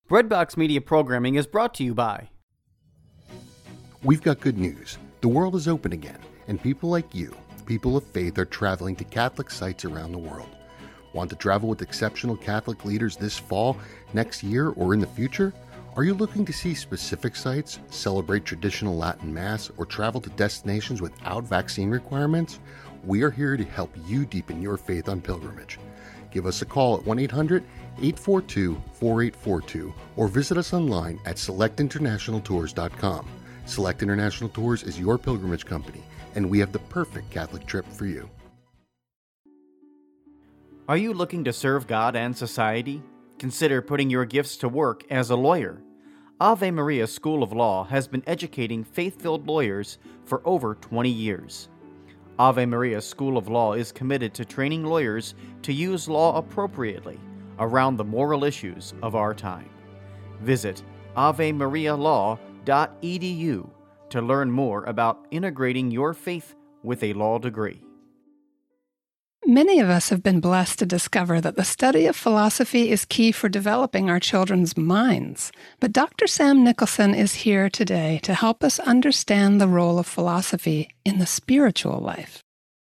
Breadbox Media Programming is brought to you by... We've got good news. The world is open again, and people like you, people of faith, are traveling to Catholic sites around the world. Want to travel with exceptional Catholic leaders this fall, next year, or in the future? Are you looking to see specific sites, celebrate traditional Latin Mass, or travel to destinations without vaccine requirements? We are here to help you deepen your faith on pilgrimage. Give us a call at 1-800-842-4842 or visit us online at selectinternationaltours.com. Select International Tours is your pilgrimage company, and we have the perfect Catholic trip for you. Are you looking to serve God and society? Consider putting your gifts to work as a lawyer. Ave Maria School of Law has been educating faith-filled lawyers for over 20 years. Ave Maria School of Law is committed to training lawyers to use law appropriately around the moral issues of our time. Visit avemarialaw.edu to learn more about integrating your faith with a law degree. Many of us have been blessed to discover that the study of philosophy is key for developing our children's minds. But Dr. Sam Nicholson is here today to help us understand the role of philosophy in the spiritual life.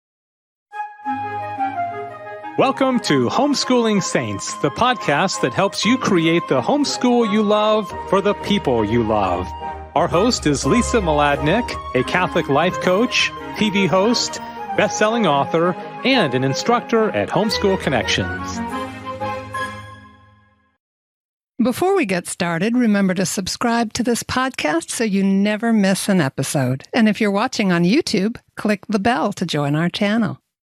Welcome to Homeschooling Saints, the podcast that helps you create the homeschool you love for the people you love. Our host is Lisa Mladinich, a Catholic life coach, TV host, best-selling author, and an instructor at Homeschool Connections. Before we get started, remember to subscribe to this podcast so you never miss an episode. And if you're watching on YouTube, click the bell to join our channel.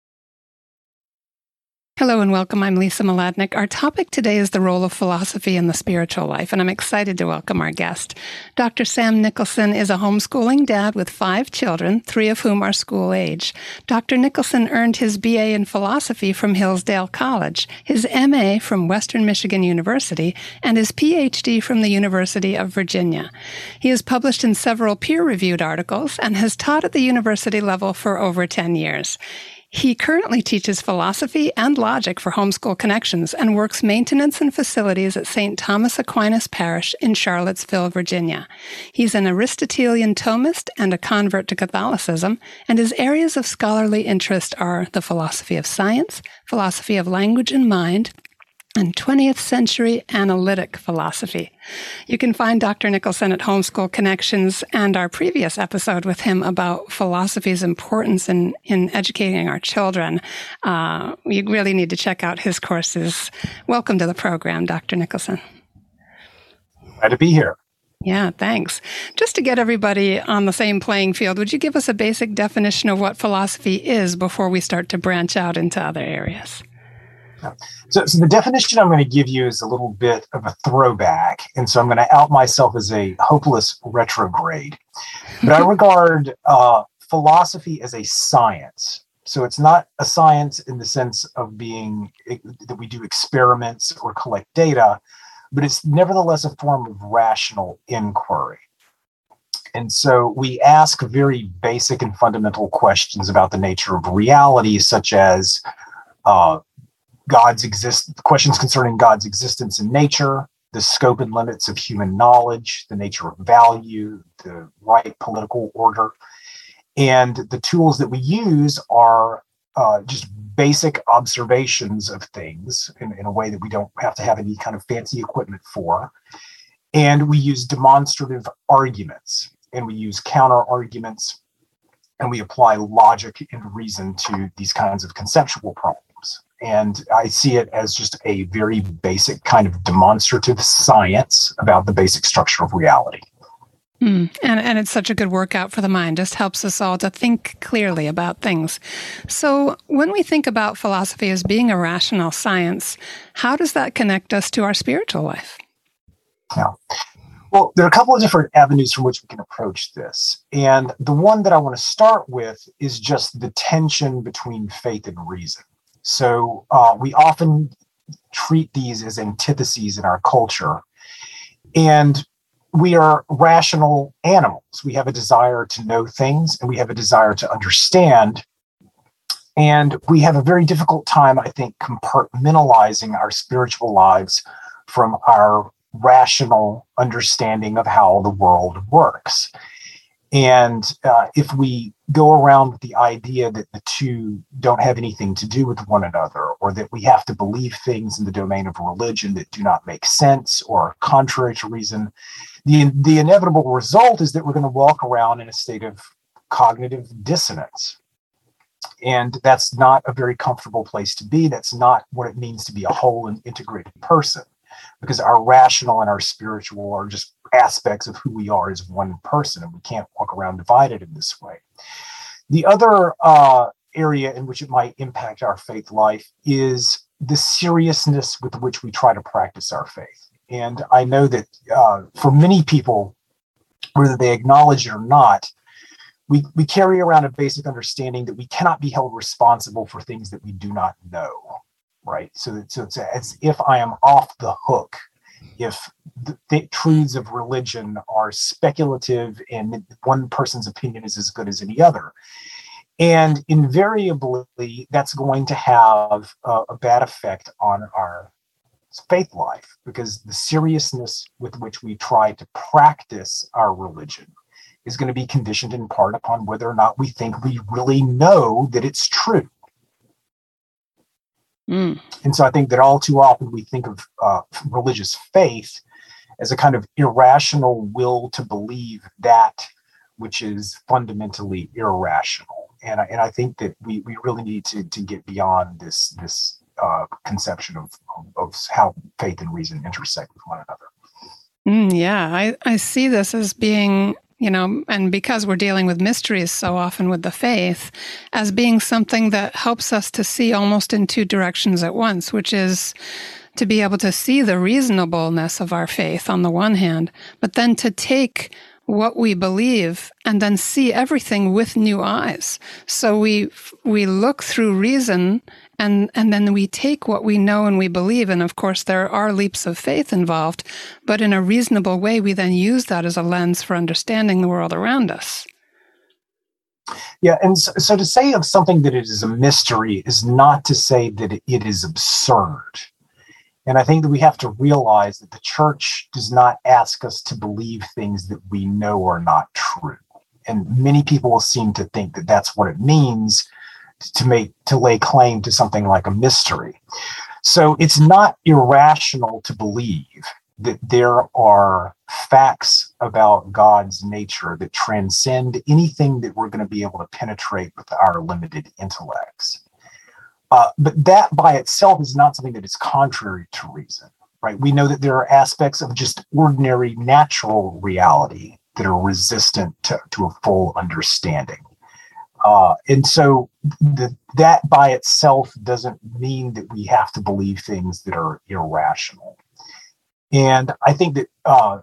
Hello and welcome. I'm Lisa Mladinich. Our topic today is the role of philosophy in the spiritual life, and I'm excited to welcome our guest. Dr. Sam Nicholson is a homeschooling dad with 5 children, 3 of whom are school age. Dr. Nicholson earned his BA in philosophy from Hillsdale College, his MA from Western Michigan University, and his PhD from the University of Virginia. He has published in several peer-reviewed articles and has taught at the university level for over 10 years. He currently teaches philosophy and logic for Homeschool Connections and works maintenance and facilities at St. Thomas Aquinas Parish in Charlottesville, Virginia. He's an Aristotelian Thomist and a convert to Catholicism, and his areas of scholarly interest are the philosophy of science, philosophy of language and mind, and 20th century analytic philosophy. You can find Dr. Nicholson at Homeschool Connections and our previous episode with him about philosophy's importance in educating our children. You really need to check out his courses. Welcome to the program, Dr. Nicholson. Glad to be here. Yeah, thanks. Just to get everybody on the same playing field, would you give us a basic definition of what philosophy is before we start to branch out into other areas? So the definition I'm going to give you is a little bit of a throwback, and so I'm going to out myself as a hopeless retrograde. But I regard philosophy as a science. So it's not a science in the sense of being that we do experiments or collect data, but it's nevertheless a form of rational inquiry. And so we ask very basic and fundamental questions about the nature of reality, such as questions concerning God's existence in nature, the scope and limits of human knowledge, the nature of value, the right political order. And the tools that we use are just basic observations of things in a way that we don't have to have any kind of fancy equipment for. And we use demonstrative arguments, and we use counter arguments, and we apply logic and reason to these kinds of conceptual problems. And I see it as just a very basic kind of demonstrative science about the basic structure of reality. And it's such a good workout for the mind, just helps us all to think clearly about things. So when we think about philosophy as being a rational science, how does that connect us to our spiritual life? Yeah. Well, there are a couple of different avenues from which we can approach this. And the one that I want to start with is just the tension between faith and reason. So we often treat these as antitheses in our culture. And we are rational animals. We have a desire to know things, and we have a desire to understand. And we have a very difficult time, I think, compartmentalizing our spiritual lives from our rational understanding of how the world works. And if we go around with the idea that the two don't have anything to do with one another, or that we have to believe things in the domain of religion that do not make sense or are contrary to reason, the inevitable result is that we're going to walk around in a state of cognitive dissonance. And that's not a very comfortable place to be. That's not what it means to be a whole and integrated person, because our rational and our spiritual are just aspects of who we are as one person, and we can't walk around divided in this way. The other area in which it might impact our faith life is the seriousness with which we try to practice our faith. And I know that for many people, whether they acknowledge it or not, we carry around a basic understanding that we cannot be held responsible for things that we do not know, right? So it's as if I am off the hook if the truths of religion are speculative and one person's opinion is as good as any other. And invariably, that's going to have a bad effect on our faith life, because the seriousness with which we try to practice our religion is going to be conditioned in part upon whether or not we think we really know that it's true. And so I think that all too often we think of religious faith as a kind of irrational will to believe that which is fundamentally irrational. And I think that we really need to get beyond this conception of how faith and reason intersect with one another. Yeah, I see this as being, and because we're dealing with mysteries so often with the faith, as being something that helps us to see almost in two directions at once, which is to be able to see the reasonableness of our faith on the one hand, but then to take what we believe and then see everything with new eyes. So we look through reason and then we take what we know and we believe. And of course, there are leaps of faith involved, but in a reasonable way, we then use that as a lens for understanding the world around us. Yeah, and so to say of something that it is a mystery is not to say that it is absurd. And I think that we have to realize that the church does not ask us to believe things that we know are not true. And many people seem to think that that's what it means to lay claim to something like a mystery. So it's not irrational to believe that there are facts about God's nature that transcend anything that we're going to be able to penetrate with our limited intellects. But that by itself is not something that is contrary to reason, right? We know that there are aspects of just ordinary natural reality that are resistant to a full understanding. And so that by itself doesn't mean that we have to believe things that are irrational. And I think that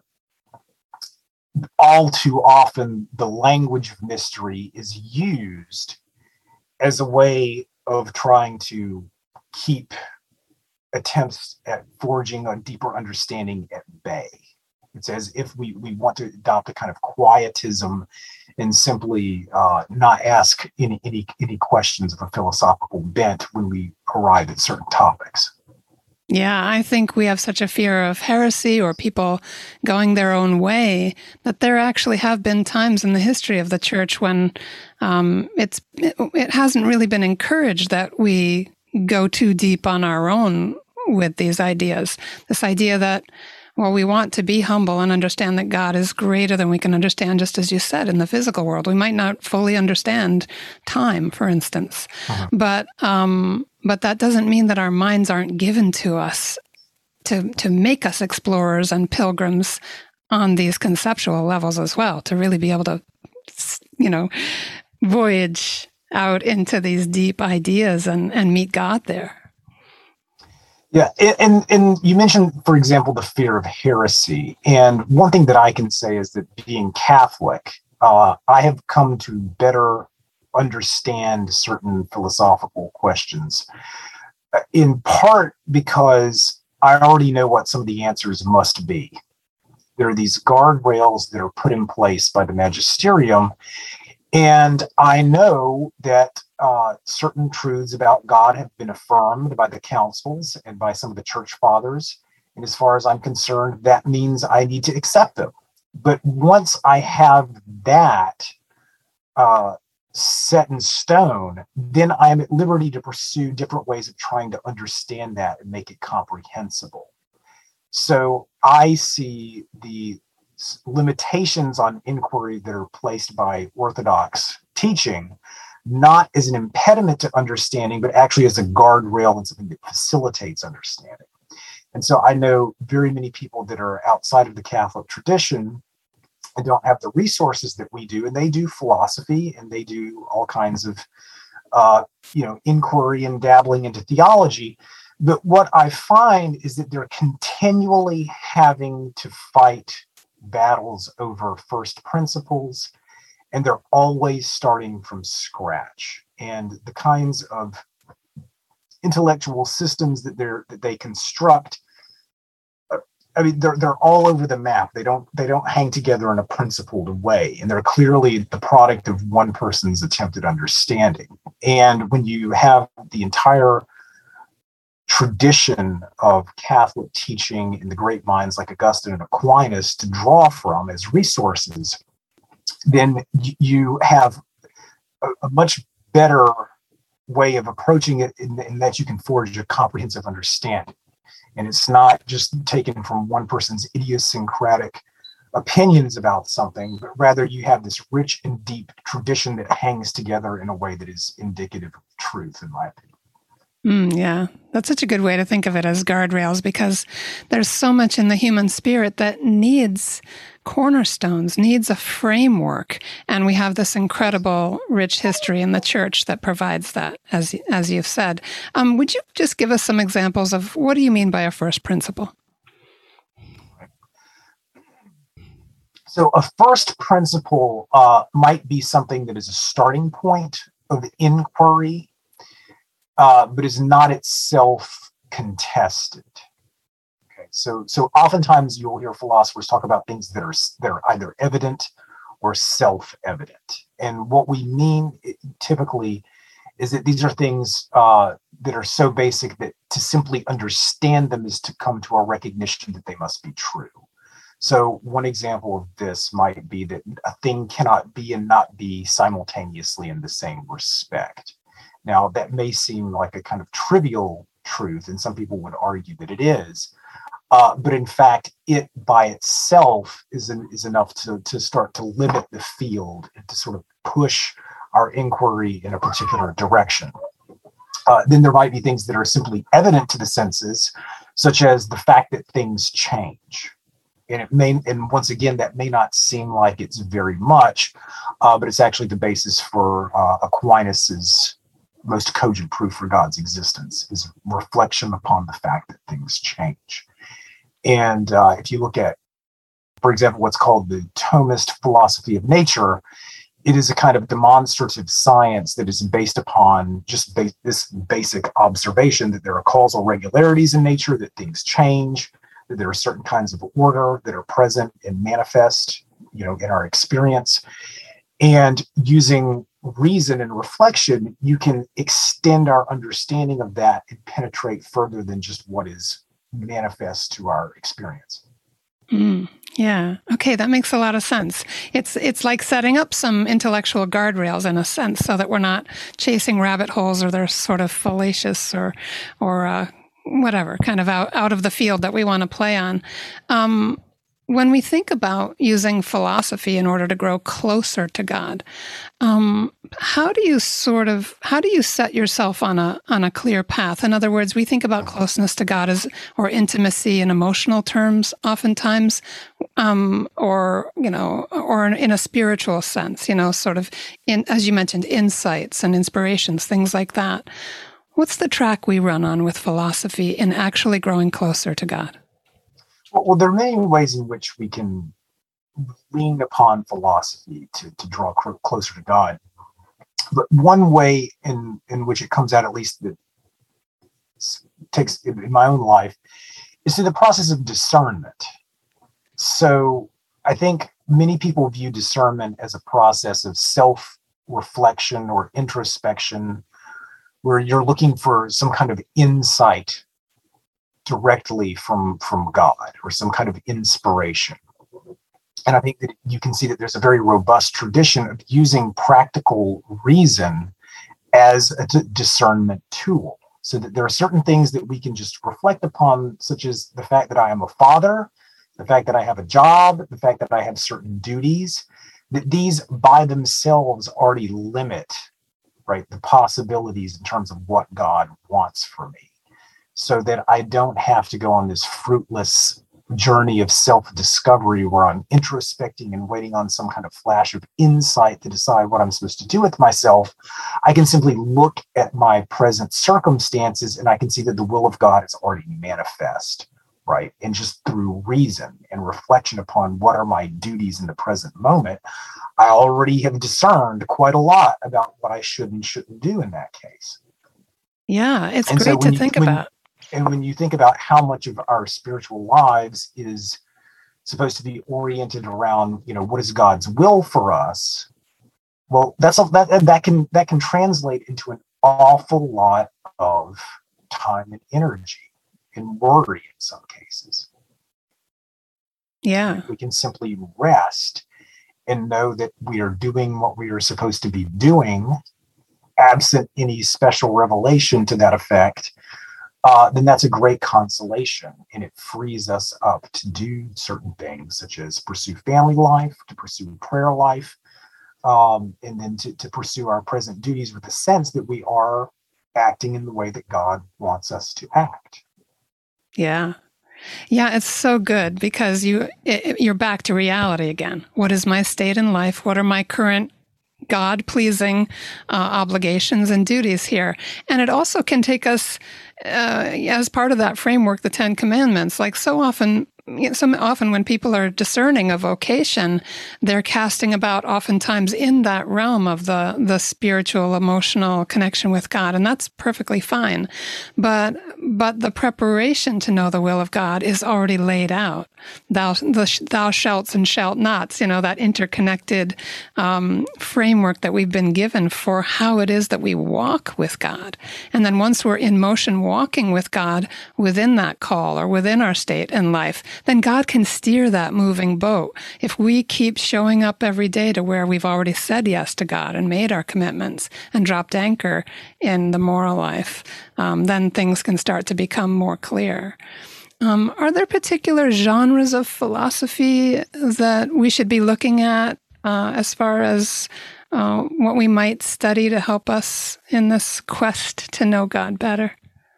all too often the language of mystery is used as a way of trying to keep attempts at forging a deeper understanding at bay. It's as if we want to adopt a kind of quietism and simply not ask any questions of a philosophical bent when we arrive at certain topics. Yeah, I think we have such a fear of heresy or people going their own way that there actually have been times in the history of the church when it hasn't really been encouraged that we go too deep on our own with these ideas. This idea that, well, we want to be humble and understand that God is greater than we can understand, just as you said, in the physical world. We might not fully understand time, for instance, but that doesn't mean that our minds aren't given to us to make us explorers and pilgrims on these conceptual levels as well, to really be able to, voyage out into these deep ideas and meet God there. Yeah, and you mentioned, for example, the fear of heresy. And one thing that I can say is that being Catholic, I have come to better understand certain philosophical questions, in part because I already know what some of the answers must be. There are these guardrails that are put in place by the magisterium, and I know that certain truths about God have been affirmed by the councils and by some of the church fathers, And as far as I'm concerned, that means I need to accept them. But once I have that set in stone, then I am at liberty to pursue different ways of trying to understand that and make it comprehensible. So I see the limitations on inquiry that are placed by Orthodox teaching not as an impediment to understanding, but actually as a guardrail and something that facilitates understanding. And so I know very many people that are outside of the Catholic tradition and don't have the resources that we do, and they do philosophy and they do all kinds of inquiry and dabbling into theology. But what I find is that they're continually having to fight battles over first principles, and they're always starting from scratch. And the kinds of intellectual systems that they construct, I mean, they're all over the map. They don't hang together in a principled way, and they're clearly the product of one person's attempted understanding. And when you have the entire tradition of Catholic teaching in the great minds like Augustine and Aquinas to draw from as resources, then you have a much better way of approaching it in that you can forge a comprehensive understanding. And it's not just taken from one person's idiosyncratic opinions about something, but rather you have this rich and deep tradition that hangs together in a way that is indicative of truth, in my opinion. Yeah, that's such a good way to think of it, as guardrails, because there's so much in the human spirit that needs cornerstones, needs a framework. And we have this incredible, rich history in the church that provides that, as you've said. Would you just give us some examples of what do you mean by a first principle? So a first principle might be something that is a starting point of inquiry, but is not itself contested. Okay, so oftentimes you'll hear philosophers talk about things that are either evident or self-evident, and what we mean typically is that these are things that are so basic that to simply understand them is to come to a recognition that they must be true. So one example of this might be that a thing cannot be and not be simultaneously in the same respect. Now, that may seem like a kind of trivial truth, and some people would argue that it is. But in fact, it by itself is enough to start to limit the field and to sort of push our inquiry in a particular direction. Then there might be things that are simply evident to the senses, such as the fact that things change. And once again, that may not seem like it's very much, but it's actually the basis for Aquinas's most cogent proof for God's existence, is reflection upon the fact that things change. And if you look at, for example, what's called the Thomist philosophy of nature, it is a kind of demonstrative science that is based upon just this basic observation that there are causal regularities in nature, that things change, that there are certain kinds of order that are present and manifest, in our experience. And using reason and reflection, you can extend our understanding of that and penetrate further than just what is manifest to our experience. Yeah. Okay, that makes a lot of sense. It's like setting up some intellectual guardrails in a sense, so that we're not chasing rabbit holes, or they're sort of fallacious or whatever, kind of out of the field that we want to play on. When we think about using philosophy in order to grow closer to God, how do you set yourself on a clear path? In other words, we think about closeness to God or intimacy in emotional terms, oftentimes, or in a spiritual sense, sort of as you mentioned, insights and inspirations, things like that. What's the track we run on with philosophy in actually growing closer to God? Well, there are many ways in which we can lean upon philosophy to draw closer to God. But one way in which it comes out, at least that takes in my own life, is through the process of discernment. So I think many people view discernment as a process of self-reflection or introspection, where you're looking for some kind of insight directly from God or some kind of inspiration. And I think that you can see that there's a very robust tradition of using practical reason as a discernment tool, so that there are certain things that we can just reflect upon, such as the fact that I am a father, the fact that I have a job, the fact that I have certain duties, that these by themselves already limit, right, the possibilities in terms of what God wants for me, so that I don't have to go on this fruitless journey of self-discovery where I'm introspecting and waiting on some kind of flash of insight to decide what I'm supposed to do with myself. I can simply look at my present circumstances and I can see that the will of God is already manifest, right? And just through reason and reflection upon what are my duties in the present moment, I already have discerned quite a lot about what I should and shouldn't do in that case. Yeah, it's great to think about. And when you think about how much of our spiritual lives is supposed to be oriented around, what is God's will for us? Well, that can translate into an awful lot of time and energy and worry in some cases. Yeah, we can simply rest and know that we are doing what we are supposed to be doing, absent any special revelation to that effect. Then that's a great consolation, and it frees us up to do certain things, such as pursue family life, to pursue prayer life, and then to pursue our present duties with the sense that we are acting in the way that God wants us to act. Yeah. Yeah, it's so good because you're back to reality again. What is my state in life? What are my current God-pleasing obligations and duties here? And it also can take us, as part of that framework, the Ten Commandments. Like so often when people are discerning a vocation, they're casting about oftentimes in that realm of the spiritual, emotional connection with God, and that's perfectly fine. But the preparation to know the will of God is already laid out. Thou shalts and shalt nots, that interconnected framework that we've been given for how it is that we walk with God. And then once we're in motion walking with God within that call or within our state in life, then God can steer that moving boat. If we keep showing up every day to where we've already said yes to God and made our commitments and dropped anchor in the moral life, then things can start to become more clear. Are there particular genres of philosophy that we should be looking at as far as what we might study to help us in this quest to know God better?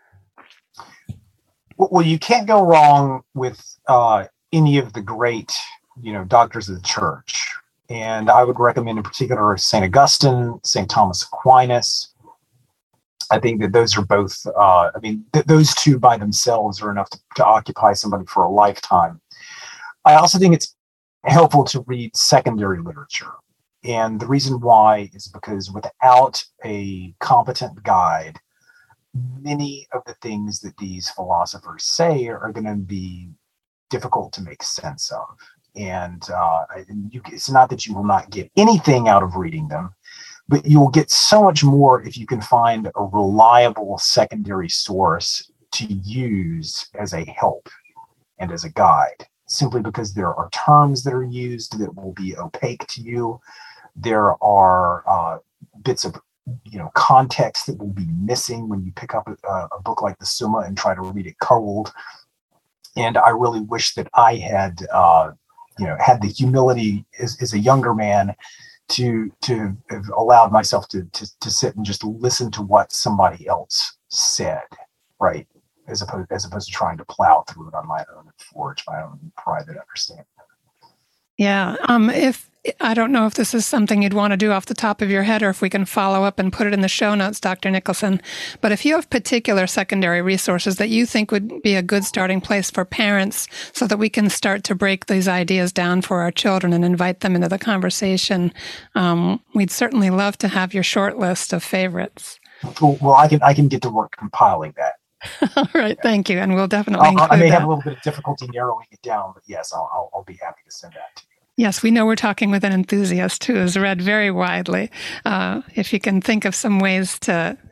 Well, you can't go wrong with any of the great, doctors of the church. And I would recommend in particular St. Augustine, St. Thomas Aquinas. I think that those are both, those two by themselves are enough to occupy somebody for a lifetime. I also think it's helpful to read secondary literature. And the reason why is because without a competent guide, many of the things that these philosophers say are going to be difficult to make sense of. And it's not that you will not get anything out of reading them, but you will get so much more if you can find a reliable secondary source to use as a help and as a guide, simply because there are terms that are used that will be opaque to you. There are bits of context that will be missing when you pick up a book like the Summa and try to read it cold. And I really wish that I had, had the humility as a younger man to have allowed myself to sit and just listen to what somebody else said, right? As opposed to trying to plow through it on my own and forge my own private understanding. Yeah. If I don't know if this is something you'd want to do off the top of your head or if we can follow up and put it in the show notes, Dr. Nicholson. But if you have particular secondary resources that you think would be a good starting place for parents so that we can start to break these ideas down for our children and invite them into the conversation, we'd certainly love to have your short list of favorites. Well, I can get to work compiling that. All right, thank you. And we'll definitely include I may that. have a little bit of difficulty narrowing it down, but yes, I'll be happy to send that to you. Yes, we know we're talking with an enthusiast who has read very widely. If you can think of some ways to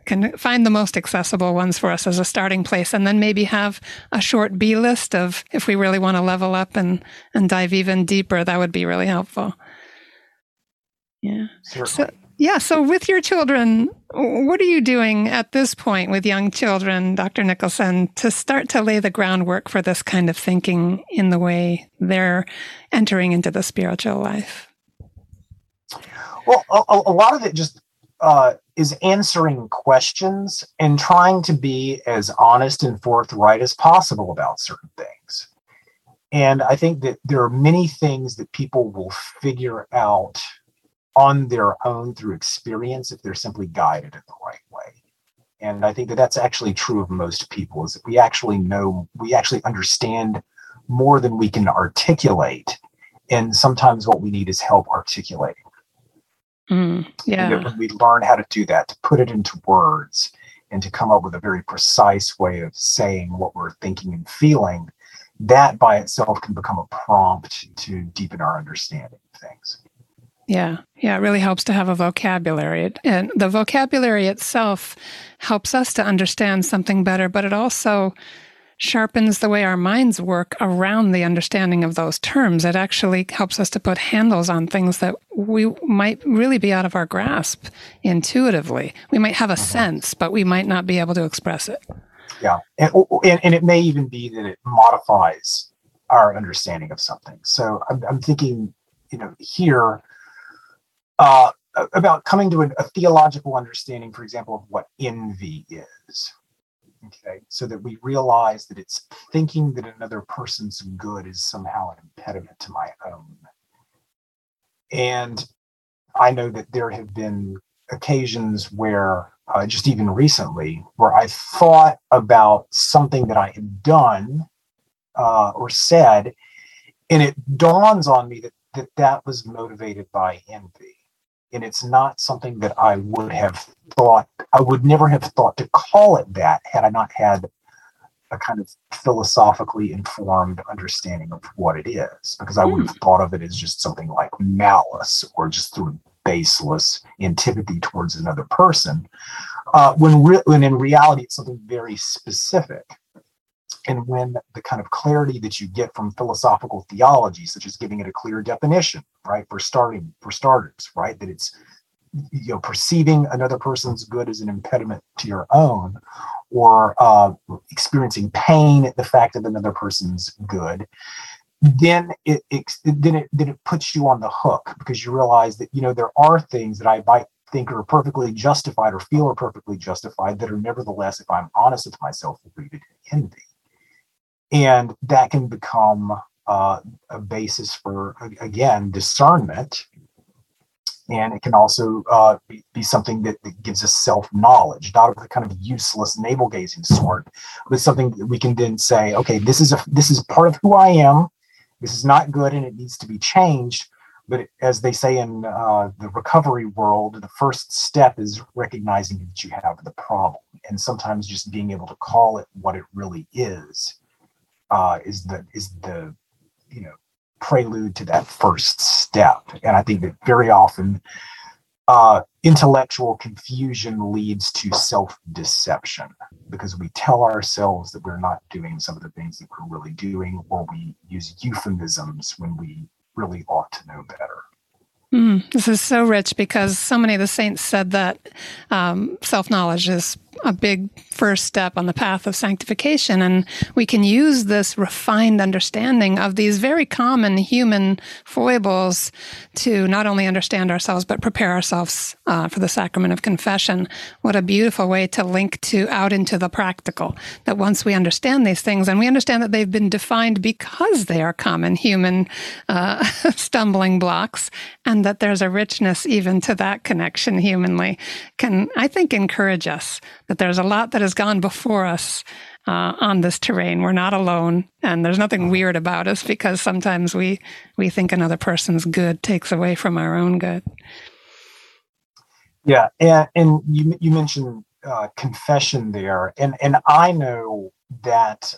can find the most accessible ones for us as a starting place, and then maybe have a short B list of if we really want to level up and dive even deeper. That would be really helpful. Yeah. Certainly. So with your children, what are you doing at this point with young children, Dr. Nicholson, to start to lay the groundwork for this kind of thinking in the way they're entering into the spiritual life? Well, a lot of it just is answering questions and trying to be as honest and forthright as possible about certain things. And I think that there are many things that people will figure out on their own through experience if they're simply guided in the right way. And I think that that's actually true of most people, is that we actually understand more than we can articulate. And sometimes what we need is help articulating. Yeah. And when we learn how to do that, to put it into words and to come up with a very precise way of saying what we're thinking and feeling, that by itself can become a prompt to deepen our understanding of things. Yeah, it really helps to have a vocabulary. And the vocabulary itself helps us to understand something better, but it also sharpens the way our minds work around the understanding of those terms. It actually helps us to put handles on things that we might really be out of our grasp intuitively. We might have a sense, but we might not be able to express it. Yeah, and it may even be that it modifies our understanding of something. So I'm thinking, here, about coming to a theological understanding, for example, of what envy is. Okay, so that we realize that it's thinking that another person's good is somehow an impediment to my own. And I know that there have been occasions where, just even recently, where I thought about something that I had done or said, and it dawns on me that was motivated by envy. And it's not something that I would never have thought to call it that had I not had a kind of philosophically informed understanding of what it is, because I would have thought of it as just something like malice or just through baseless antipathy towards another person, when in reality it's something very specific. And when the kind of clarity that you get from philosophical theology, such as giving it a clear definition, right, for starters, right, that it's perceiving another person's good as an impediment to your own, or experiencing pain at the fact of another person's good, then it puts you on the hook, because you realize that there are things that I might think are perfectly justified or feel are perfectly justified that are nevertheless, if I'm honest with myself, rooted in envy. And that can become a basis for, again, discernment. And it can also be something that gives us self-knowledge, not of the kind of useless navel-gazing sort, but something that we can then say, okay, this is part of who I am. This is not good and it needs to be changed. But as they say in the recovery world, the first step is recognizing that you have the problem. And sometimes just being able to call it what it really is the prelude to that first step. And I think that very often intellectual confusion leads to self-deception, because we tell ourselves that we're not doing some of the things that we're really doing, or we use euphemisms when we really ought to know better. This is so rich, because so many of the saints said that self-knowledge is a big first step on the path of sanctification. And we can use this refined understanding of these very common human foibles to not only understand ourselves, but prepare ourselves for the sacrament of confession. What a beautiful way to link out into the practical, that once we understand these things, and we understand that they've been defined because they are common human stumbling blocks, and that there's a richness even to that connection humanly, can, I think, encourage us that there's a lot that has gone before us on this terrain. We're not alone, and there's nothing weird about us, because sometimes we think another person's good takes away from our own good. Yeah, and you mentioned confession there, and I know that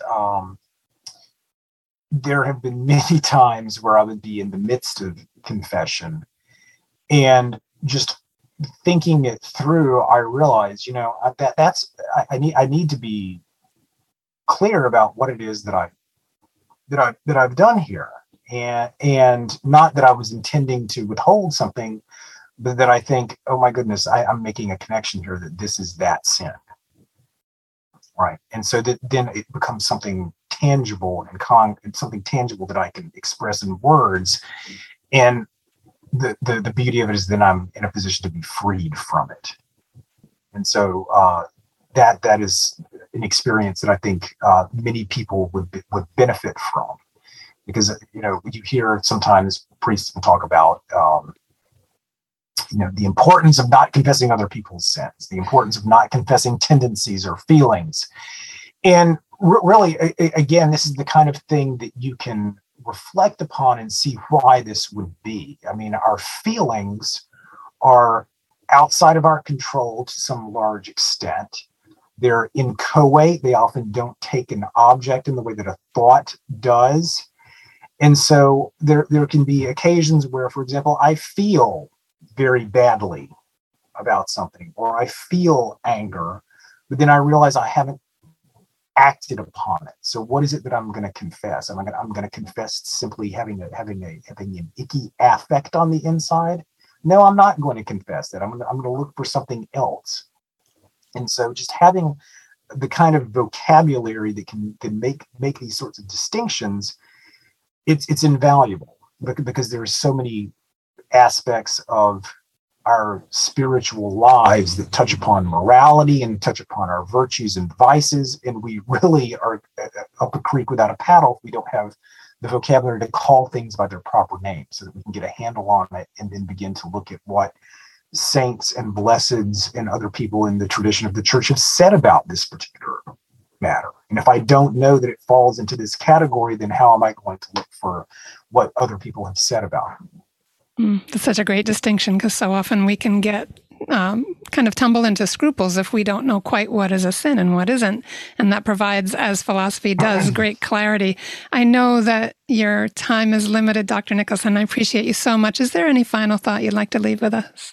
there have been many times where I would be in the midst of confession and just thinking it through, I realized, I need to be clear about what it is that I've done here, and not that I was intending to withhold something, but that I think, oh my goodness, I'm making a connection here that this is that sin, right? And so that then it becomes something tangible and something tangible that I can express in words, and the beauty of it is then I'm in a position to be freed from it. And so that is an experience that I think many people would benefit from, because you hear sometimes priests will talk about the importance of not confessing other people's sins, the importance of not confessing tendencies or feelings, and really, again, this is the kind of thing that you can reflect upon and see why this would be. I mean, our feelings are outside of our control to some large extent. They're inchoate. They often don't take an object in the way that a thought does. And so there can be occasions where, for example, I feel very badly about something, or I feel anger, but then I realize I haven't acted upon it. So what is it that I'm going to confess? I'm going to confess simply having an icky affect on the inside? No, I'm not going to confess that. I'm going to look for something else. And so just having the kind of vocabulary that can make these sorts of distinctions, it's invaluable, because there are so many aspects of our spiritual lives that touch upon morality and touch upon our virtues and vices, and we really are up a creek without a paddle if we don't have the vocabulary to call things by their proper names, so that we can get a handle on it and then begin to look at what saints and blesseds and other people in the tradition of the church have said about this particular matter. And if I don't know that it falls into this category, then how am I going to look for what other people have said about it? That's such a great distinction, because so often we can get kind of tumble into scruples if we don't know quite what is a sin and what isn't. And that provides, as philosophy does, great clarity. I know that your time is limited, Dr. Nicholson. I appreciate you so much. Is there any final thought you'd like to leave with us?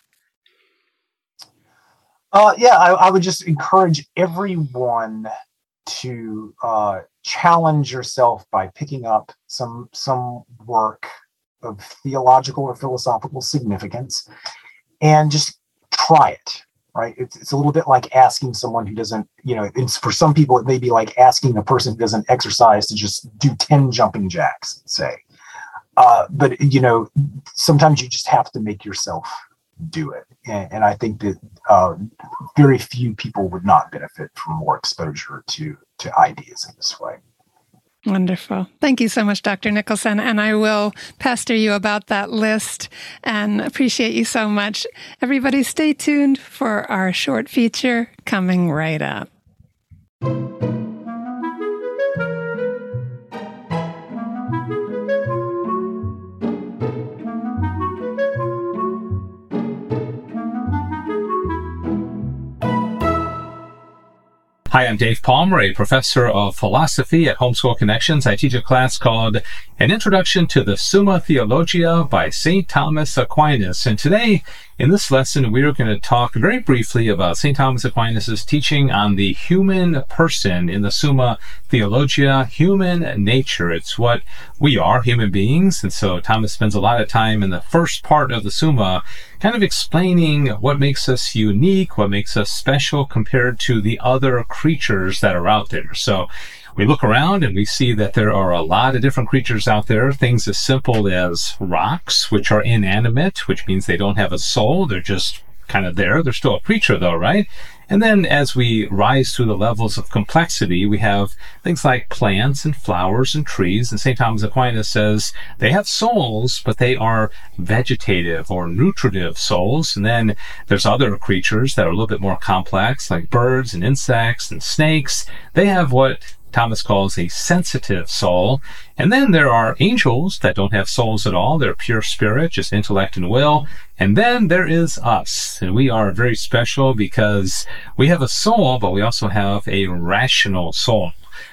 I would just encourage everyone to challenge yourself by picking up some work of theological or philosophical significance, and just try it, right? It's a little bit like asking someone who doesn't, for some people, it may be like asking a person who doesn't exercise to just do 10 jumping jacks, say. But sometimes you just have to make yourself do it. And I think that very few people would not benefit from more exposure to ideas in this way. Wonderful. Thank you so much, Dr. Nicholson. And I will pester you about that list, and appreciate you so much. Everybody stay tuned for our short feature coming right up. Hi, I'm Dave Palmer, a professor of philosophy at Homeschool Connections. I teach a class called An Introduction to the Summa Theologia by St. Thomas Aquinas. And today, in this lesson, we are going to talk very briefly about St. Thomas Aquinas' teaching on the human person in the Summa Theologia, human nature. It's what we are, human beings. And so Thomas spends a lot of time in the first part of the Summa kind of explaining what makes us unique, what makes us special compared to the other creatures that are out there. So we look around and we see that there are a lot of different creatures out there, things as simple as rocks, which are inanimate, which means they don't have a soul. They're just kind of there. They're still a creature though, right? And then as we rise through the levels of complexity, we have things like plants and flowers and trees. And St. Thomas Aquinas says they have souls, but they are vegetative or nutritive souls. And then there's other creatures that are a little bit more complex, like birds and insects and snakes. They have what Thomas calls a sensitive soul. And then there are angels that don't have souls at all. They're pure spirit, just intellect and will. And then there is us. And we are very special because we have a soul, but we also have a rational soul.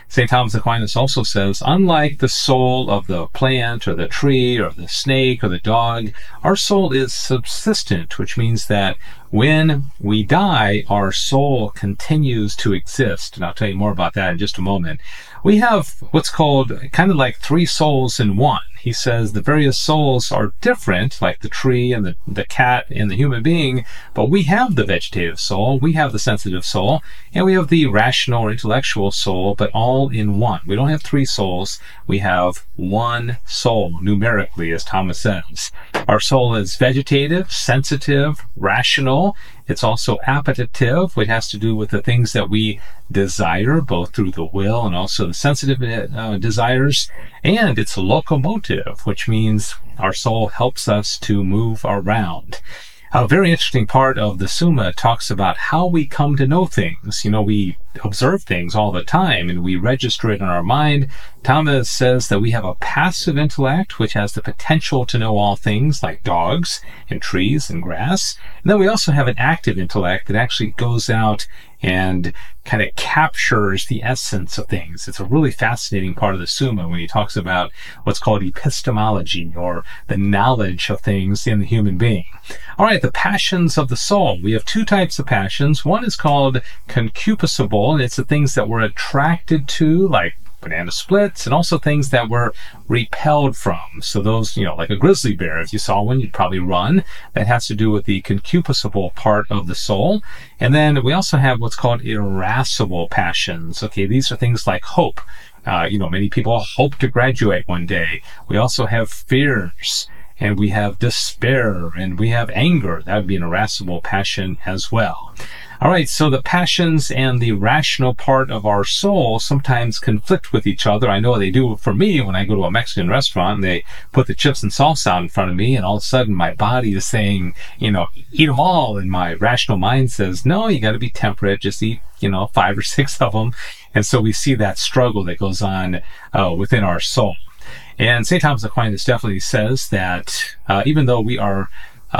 St. Thomas Aquinas also says, unlike the soul of the plant or the tree or the snake or the dog, our soul is subsistent, which means that when we die, our soul continues to exist. And I'll tell you more about that in just a moment. We have what's called kind of like three souls in one. He says the various souls are different, like the tree and the cat and the human being, but we have the vegetative soul, we have the sensitive soul, and we have the rational or intellectual soul, but all in one. We don't have three souls, we have one soul, numerically, as Thomas says. Our soul is vegetative, sensitive, rational. It's also appetitive, which has to do with the things that we desire, both through the will and also the sensitive desires. And it's locomotive, which means our soul helps us to move around. A very interesting part of the Summa talks about how we come to know things. You know, we observe things all the time and we register it in our mind. Thomas says that we have a passive intellect, which has the potential to know all things like dogs and trees and grass. And then we also have an active intellect that actually goes out and kind of captures the essence of things. It's a really fascinating part of the Summa when he talks about what's called epistemology, or the knowledge of things in the human being. All right, the passions of the soul. We have two types of passions. One is called concupiscible, and it's the things that we're attracted to, like banana splits, and also things that we're repelled from. So those, you know, like a grizzly bear, if you saw one, you'd probably run. That has to do with the concupiscible part of the soul. And then we also have what's called irascible passions. Okay, these are things like hope. Many people hope to graduate one day. We also have fears, and we have despair, and we have anger. That would be an irascible passion as well. All right, so the passions and the rational part of our soul sometimes conflict with each other. I know they do for me when I go to a Mexican restaurant and they put the chips and salsa out in front of me, and all of a sudden my body is saying, eat them all. And my rational mind says, no, you got to be temperate. Just eat, 5 or 6 of them. And so we see that struggle that goes on within our soul. And St. Thomas Aquinas definitely says that even though we are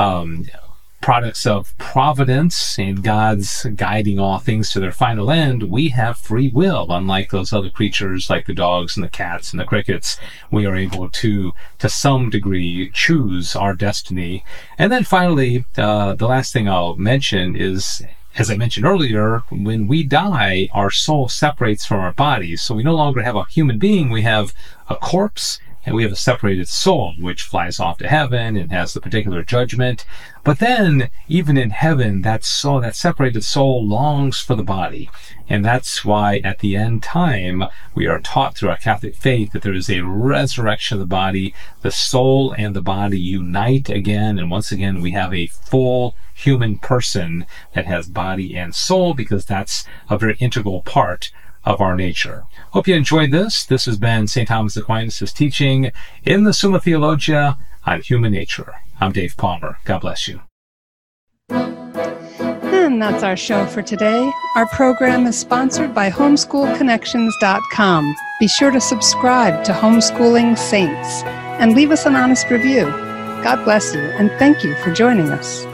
products of providence and God's guiding all things to their final end, we have free will. Unlike those other creatures like the dogs and the cats and the crickets, we are able to some degree, choose our destiny. And then finally, the last thing I'll mention is, as I mentioned earlier, when we die, our soul separates from our body. So we no longer have a human being, we have a corpse, and we have a separated soul, which flies off to heaven and has the particular judgment. But then, even in heaven, that separated soul longs for the body. And that's why at the end time, we are taught through our Catholic faith that there is a resurrection of the body. The soul and the body unite again. And once again, we have a full human person that has body and soul, because that's a very integral part of our nature. Hope you enjoyed this. This has been St. Thomas Aquinas' teaching in the Summa Theologia on human nature. I'm Dave Palmer. God bless you. And that's our show for today. Our program is sponsored by homeschoolconnections.com. Be sure to subscribe to Homeschooling Saints and leave us an honest review. God bless you, and thank you for joining us.